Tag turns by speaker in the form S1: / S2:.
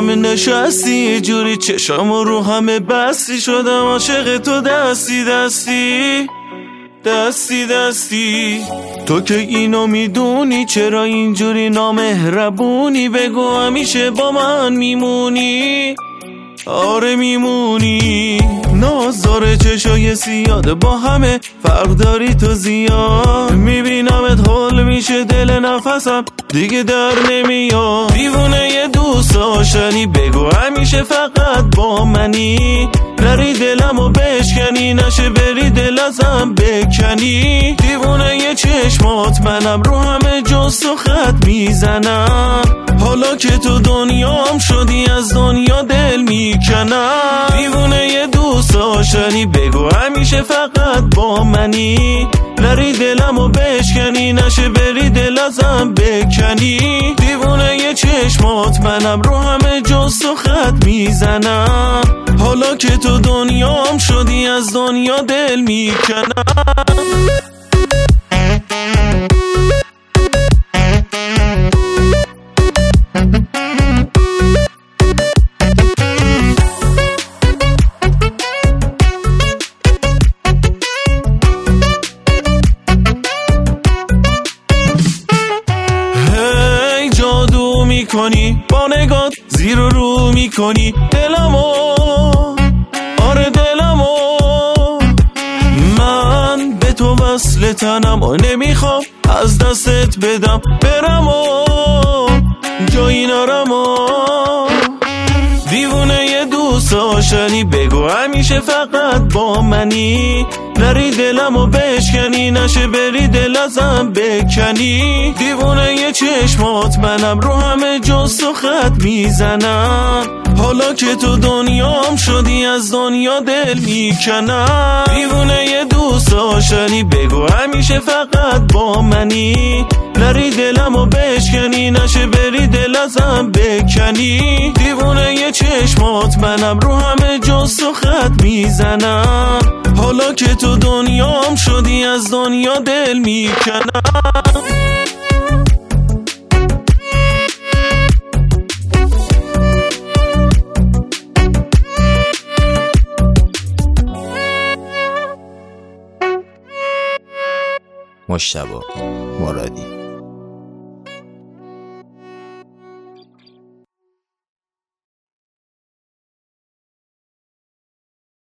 S1: همه نشستی یه جوری چشامو رو همه بستی شدم عاشق تو دستی دستی دستی دستی. تو که اینو میدونی چرا اینجوری نامهربونی بگو همیشه با من میمونی آره میمونی. نازدار چشای سیاد با همه فرق داری تو زیاد میبینمت حال میشه دل نفسم دیگه در نمیاد. دیوونه یه دوست داشتنی بگو همیشه فقط با منی نری دلمو بشکنی نشه بری دل ازم بکنی. دیوونه یه چشمات منم رو همه جز تو خط میزنم حالا که تو دنیام شدی از دنیا دل میکنم. دیوونه یه دوست داشتنی بگو همیشه فقط با منی نری دلمو بشکنی نشه بری دل ازم بکنی. دیوونه یه چشمات منم رو همه جز تو خط میزنم حالا که تو دنیام شدی از دنیا دل میکنم. میکنی با نگات زیر و رو میکنی دلمو آره دلمو. من به تو وصل تنم و نمیخوام از دستت بدم برم و جایی نرم و. دیوونه یه دوست داشتنی بگو همیشه فقط با منی نری دلمو بشکنی نشه بری دل ازم بکنی. دیوونه یه چشمات منم رو همه جز تو خط میزنم حالا که تو دنیام شدی از دنیا دل میکنم. دیوونه یه دوست داشتنی بگو همیشه فقط با منی نری دلمو بشکنی نشه بری دل ازم بکنی. دیوونه یه چشمات منم رو همه جز تو خط میزنم حالا که تو دنیام شدی از دنیا دل میکنم.
S2: مجتبی مرادی.